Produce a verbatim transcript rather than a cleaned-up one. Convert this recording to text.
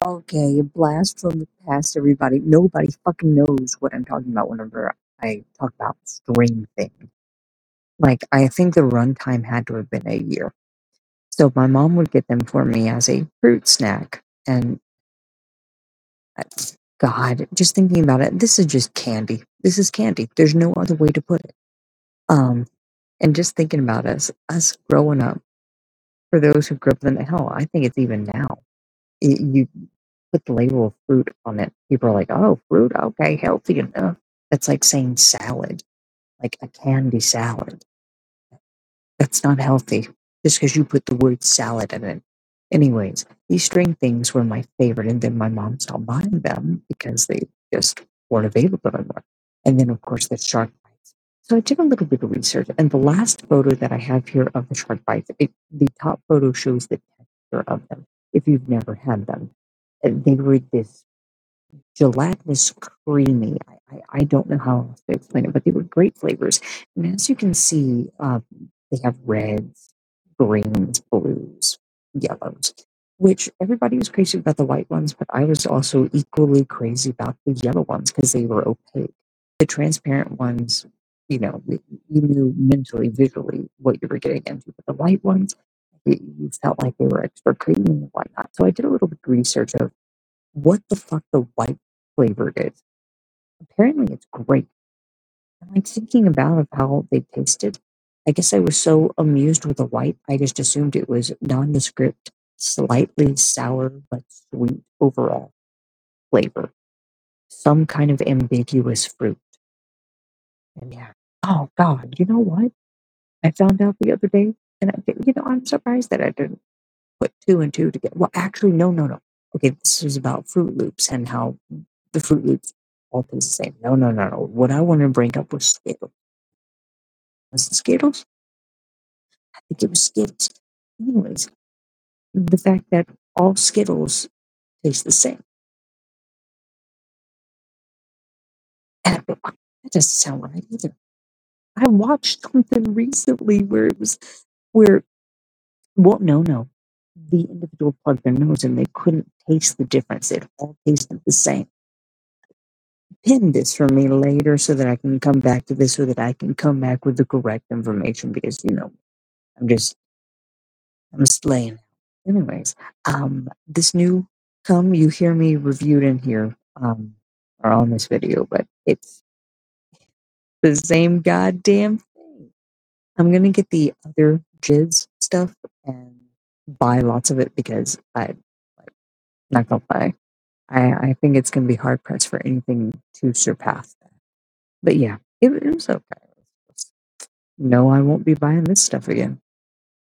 Okay, a blast from the past, everybody. Nobody fucking knows what I'm talking about whenever I talk about string thing. Like, I think the runtime had to have been a year. So my mom would get them for me as a fruit snack. And uh, God, just thinking about it, this is just candy. This is candy. There's no other way to put it. Um, and just thinking about us, us growing up, for those who grew up in the hell, I think it's even now. Y- you put the label of fruit on it, people are like, "Oh, fruit, okay, healthy enough." That's like saying salad, like a candy salad. That's not healthy just because you put the word salad in it. Anyways, these string things were my favorite, and then my mom stopped buying them because they just weren't available anymore. And then, of course, the shark bites. So I did a little bit of research, and the last photo that I have here of the shark bites, it, the top photo shows the texture of them. If you've never had them, Uh, they were this gelatinous creamy. I, I, I don't know how else to explain it, but they were great flavors. And as you can see, uh, they have reds, greens, blues, yellows, which everybody was crazy about the white ones, but I was also equally crazy about the yellow ones because they were opaque. The transparent ones, you know, y- you knew mentally, visually what you were getting into, but the white ones, you, you felt like they were extra creamy and whatnot. So I did a little bit of research of what the fuck the white flavor is. Apparently, it's great. I'm like thinking about of how they tasted. I guess I was so amused with the white, I just assumed it was nondescript, slightly sour but sweet overall flavor. Some kind of ambiguous fruit. And yeah. Oh God, you know what? I found out the other day, and I, you know, I'm surprised that I didn't put two and two together. Well, actually, no, no, no. Okay, this is about Fruit Loops and how the Fruit Loops all taste the same. No, no, no, no. What I want to bring up was Skittles. Was it Skittles? I think it was Skittles. Anyways, the fact that all Skittles taste the same. And I- that doesn't sound right either. I watched something recently where it was where well, no, no. The individual plugged their nose and they couldn't taste the difference. It all tasted the same. Pin this for me later so that I can come back to this so that I can come back with the correct information because you know I'm just I'm slaying. Anyways, um this new come you hear me reviewed in here um or on this video, but it's the same goddamn thing. I'm gonna get the other jizz stuff and buy lots of it because I like not gonna lie. I, I think it's gonna be hard pressed for anything to surpass that. But yeah, it, it was okay. No, I won't be buying this stuff again.